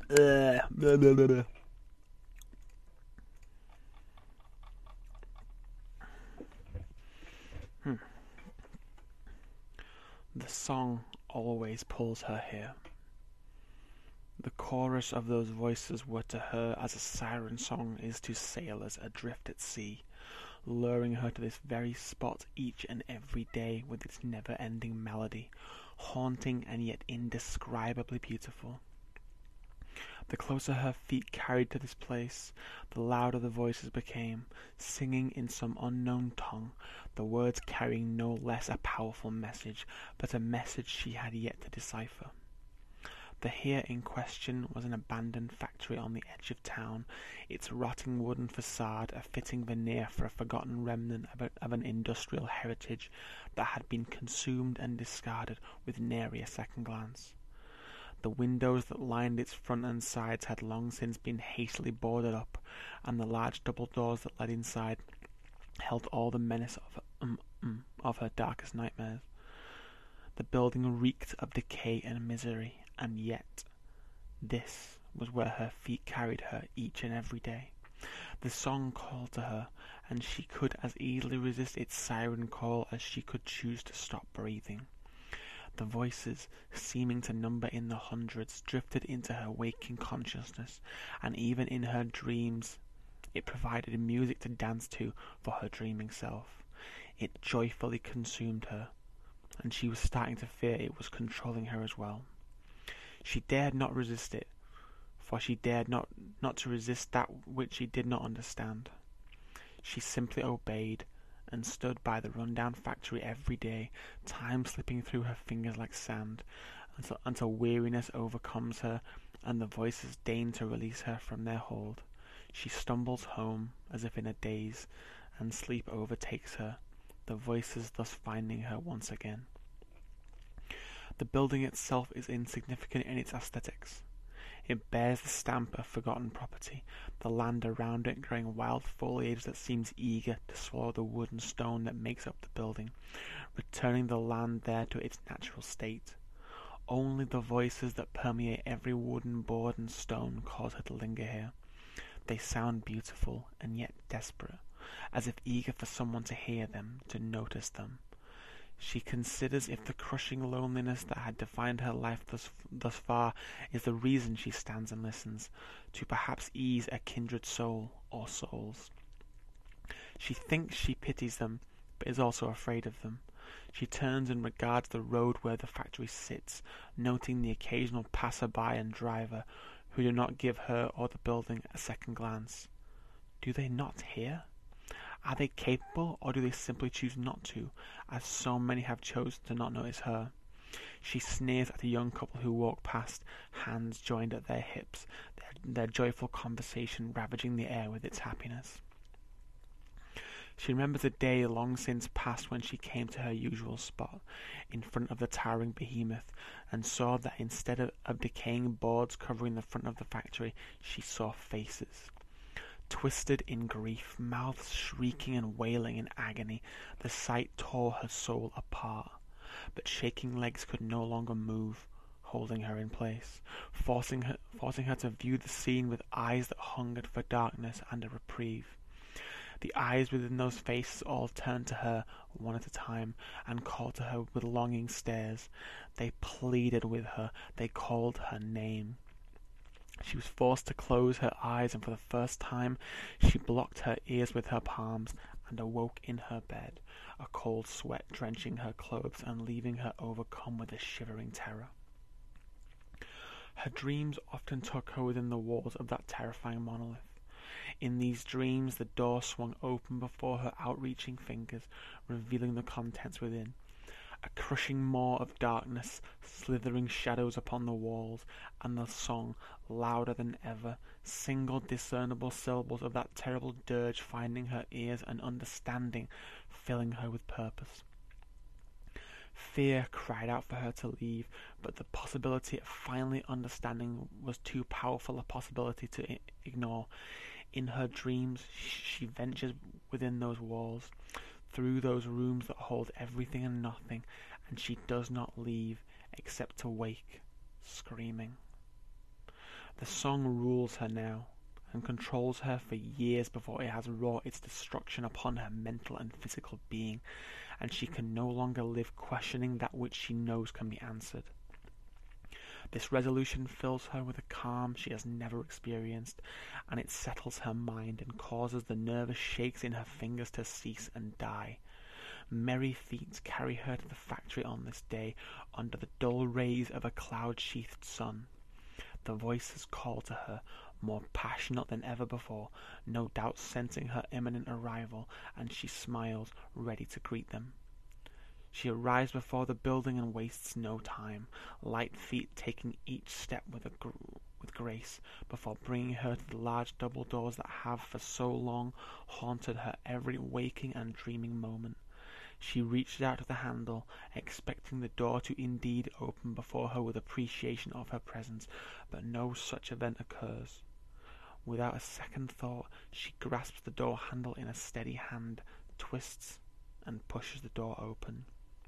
Blah, blah, blah. The song always pulls her here. The chorus of those voices were to her as a siren song is to sailors adrift at sea, luring her to this very spot each and every day with its never-ending melody, haunting and yet indescribably beautiful. The closer her feet carried to this place, the louder the voices became, singing in some unknown tongue, the words carrying no less a powerful message, but a message she had yet to decipher. The here in question was an abandoned factory on the edge of town, its rotting wooden facade a fitting veneer for a forgotten remnant of an industrial heritage that had been consumed and discarded with nary a second glance. The windows that lined its front and sides had long since been hastily boarded up, and the large double doors that led inside held all the menace of her darkest nightmares. The building reeked of decay and misery, and yet this was where her feet carried her each and every day. The song called to her, and she could as easily resist its siren call as she could choose to stop breathing. The voices, seeming to number in the hundreds, drifted into her waking consciousness, and even in her dreams it provided music to dance to for her dreaming self. It joyfully consumed her, and she was starting to fear it was controlling her as well. She dared not resist it, for she dared not to resist that which she did not understand. She simply obeyed, and stood by the run-down factory every day, time slipping through her fingers like sand, until weariness overcomes her, and the voices deign to release her from their hold. She stumbles home, as if in a daze, and sleep overtakes her, the voices thus finding her once again. The building itself is insignificant in its aesthetics. It bears the stamp of forgotten property, the land around it growing wild foliage that seems eager to swallow the wood and stone that makes up the building, returning the land there to its natural state. Only the voices that permeate every wooden board and stone cause her to linger here. They sound beautiful and yet desperate, as if eager for someone to hear them, to notice them. She considers if the crushing loneliness that had defined her life thus far is the reason she stands and listens, to perhaps ease a kindred soul or souls. She thinks she pities them, but is also afraid of them. She turns and regards the road where the factory sits, noting the occasional passer-by and driver who do not give her or the building a second glance. Do they not hear? Are they capable, or do they simply choose not to, as so many have chosen to not notice her? She sneers at a young couple who walk past, hands joined at their hips, their joyful conversation ravaging the air with its happiness. She remembers a day long since past when she came to her usual spot, in front of the towering behemoth, and saw that instead of decaying boards covering the front of the factory, she saw faces. Twisted in grief, mouths shrieking and wailing in agony, the sight tore her soul apart. But shaking legs could no longer move, holding her in place, forcing her to view the scene with eyes that hungered for darkness and a reprieve. The eyes within those faces all turned to her, one at a time, and called to her with longing stares. They pleaded with her, they called her name. She was forced to close her eyes, and for the first time she blocked her ears with her palms, and awoke in her bed, a cold sweat drenching her clothes and leaving her overcome with a shivering terror. Her dreams often took her within the walls of that terrifying monolith. In these dreams the door swung open before her outreaching fingers, revealing the contents within. A crushing maw of darkness, slithering shadows upon the walls, and the song, louder than ever, single discernible syllables of that terrible dirge finding her ears and understanding, filling her with purpose. Fear cried out for her to leave, but the possibility of finally understanding was too powerful a possibility to ignore. In her dreams she ventures within those walls, through those rooms that hold everything and nothing, and she does not leave except to wake, screaming. The song rules her now, and controls her for years before it has wrought its destruction upon her mental and physical being, and she can no longer live questioning that which she knows can be answered. This resolution fills her with a calm she has never experienced, and it settles her mind and causes the nervous shakes in her fingers to cease and die. Merry feet carry her to the factory on this day, under the dull rays of a cloud-sheathed sun. The voices call to her, more passionate than ever before, no doubt sensing her imminent arrival, and she smiles, ready to greet them. She arrives before the building and wastes no time, light feet taking each step with grace, before bringing her to the large double doors that have for so long haunted her every waking and dreaming moment. She reaches out to the handle, expecting the door to indeed open before her with appreciation of her presence, but no such event occurs. Without a second thought, she grasps the door handle in a steady hand, twists, and pushes the door open.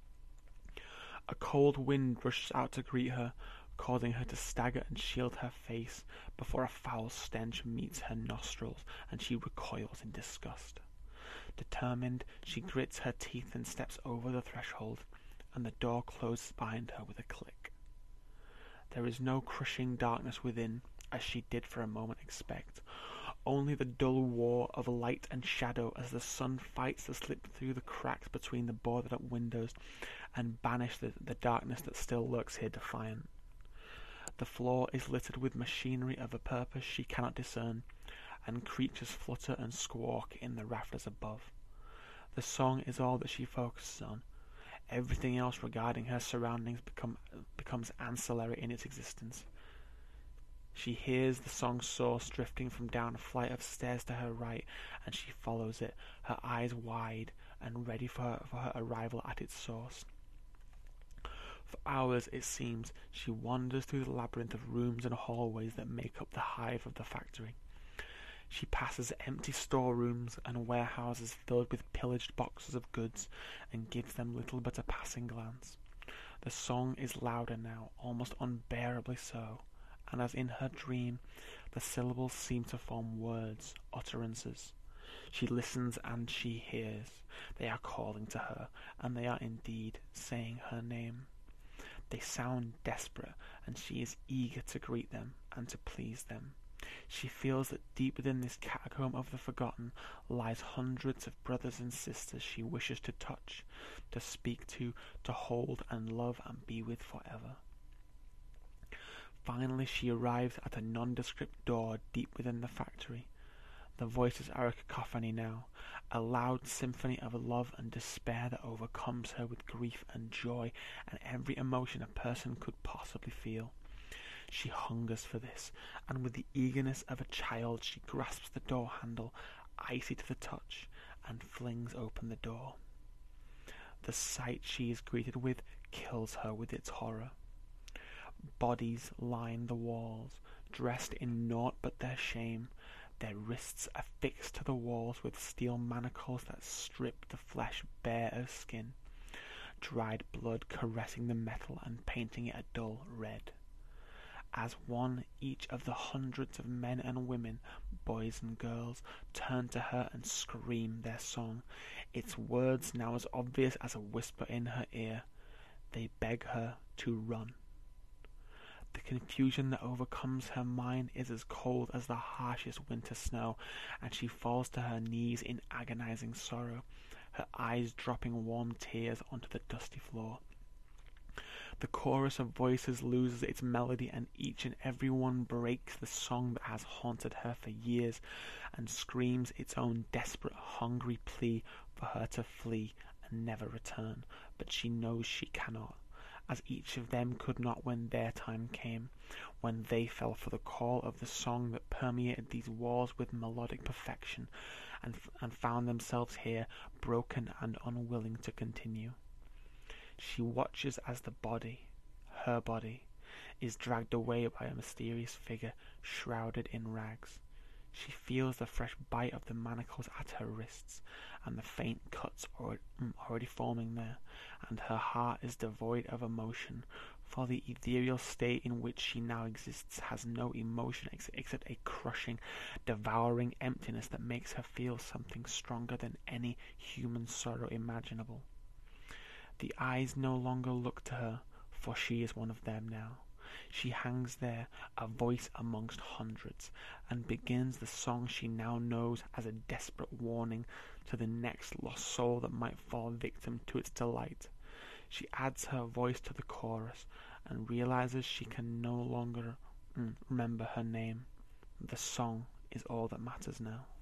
A cold wind rushes out to greet her, causing her to stagger and shield her face before a foul stench meets her nostrils, and she recoils in disgust. Determined, she grits her teeth and steps over the threshold, and the door closes behind her with a click. There is no crushing darkness within, as she did for a moment expect, only the dull war of light and shadow as the sun fights to slip through the cracks between the boarded-up windows and banish the darkness that still lurks here defiant. The floor is littered with machinery of a purpose she cannot discern, and creatures flutter and squawk in the rafters above. The song is all that she focuses on. Everything else regarding her surroundings becomes ancillary in its existence. She hears the song's source drifting from down a flight of stairs to her right, and she follows it, her eyes wide and ready for her arrival at its source. For hours, it seems, she wanders through the labyrinth of rooms and hallways that make up the hive of the factory. She passes empty storerooms and warehouses filled with pillaged boxes of goods, and gives them little but a passing glance. The song is louder now, almost unbearably so, and as in her dream, the syllables seem to form words, utterances. She listens and she hears. They are calling to her, and they are indeed saying her name. They sound desperate, and she is eager to greet them and to please them. She feels that deep within this catacomb of the forgotten lies hundreds of brothers and sisters she wishes to touch, to speak to hold and love and be with forever. Finally she arrives at a nondescript door deep within the factory. The voices are a cacophony now, a loud symphony of love and despair that overcomes her with grief and joy and every emotion a person could possibly feel. She hungers for this, and with the eagerness of a child she grasps the door handle, icy to the touch, and flings open the door. The sight she is greeted with kills her with its horror. Bodies line the walls, dressed in naught but their shame, their wrists affixed to the walls with steel manacles that strip the flesh bare of skin, dried blood caressing the metal and painting it a dull red. As one, each of the hundreds of men and women, boys and girls, turn to her and scream their song, its words now as obvious as a whisper in her ear. They beg her to run. The confusion that overcomes her mind is as cold as the harshest winter snow, and she falls to her knees in agonizing sorrow, her eyes dropping warm tears onto the dusty floor. The chorus of voices loses its melody, and each and every one breaks the song that has haunted her for years, and screams its own desperate, hungry plea for her to flee and never return. But she knows she cannot, as each of them could not when their time came, when they fell for the call of the song that permeated these walls with melodic perfection, and found themselves here, broken and unwilling to continue. She watches as the body, her body, is dragged away by a mysterious figure shrouded in rags. She feels the fresh bite of the manacles at her wrists, and the faint cuts already forming there, and her heart is devoid of emotion, for the ethereal state in which she now exists has no emotion except a crushing, devouring emptiness that makes her feel something stronger than any human sorrow imaginable. The eyes no longer look to her, for she is one of them now. She hangs there, a voice amongst hundreds, and begins the song she now knows as a desperate warning to the next lost soul that might fall victim to its delight. She adds her voice to the chorus and realizes she can no longer remember her name. The song is all that matters now.